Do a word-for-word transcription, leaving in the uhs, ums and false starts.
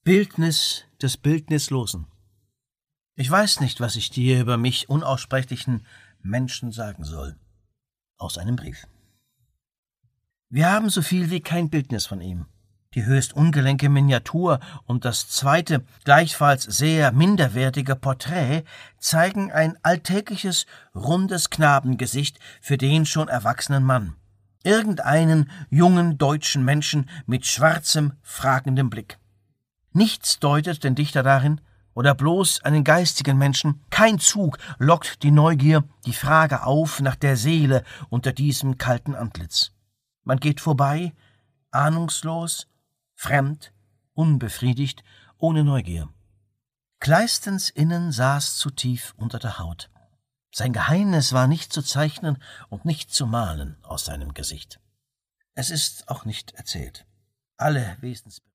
Bildnis des Bildnislosen. Ich weiß nicht, was ich dir über mich unaussprechlichen Menschen sagen soll. Aus einem Brief. Wir haben so viel wie kein Bildnis von ihm. Die höchst ungelenke Miniatur und das zweite, gleichfalls sehr minderwertige Porträt zeigen ein alltägliches, rundes Knabengesicht für den schon erwachsenen Mann. Irgendeinen jungen deutschen Menschen mit schwarzem, fragendem Blick. Nichts deutet den Dichter darin, oder bloß einen geistigen Menschen. Kein Zug lockt die Neugier, die Frage auf nach der Seele unter diesem kalten Antlitz. Man geht vorbei, ahnungslos, fremd, unbefriedigt, ohne Neugier. Kleistens Innen saß zu tief unter der Haut. Sein Geheimnis war nicht zu zeichnen und nicht zu malen aus seinem Gesicht. Es ist auch nicht erzählt. Alle Wesens